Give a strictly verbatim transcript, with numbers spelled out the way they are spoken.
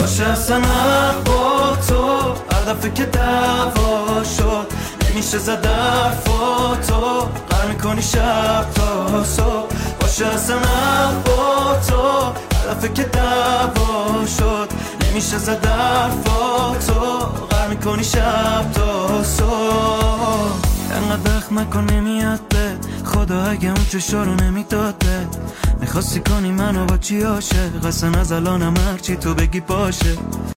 باشه اصلا حق با تو، هر دفعه که دعوا شد نمیشه زد حرفاتو، قرار میکنی شب تا صبح. باشه اصلا حق با تو، هر دفعه که دعوا شد نمیشه زد حرفاتو، قرار میکنی شب تا صبح. انقدر دخ مکن نمیاد به خدا، اگه اون چشا رو نمیداده میخواستی کنی منو با چی عاشق، اصلا از الانم هرچی تو بگی باشه.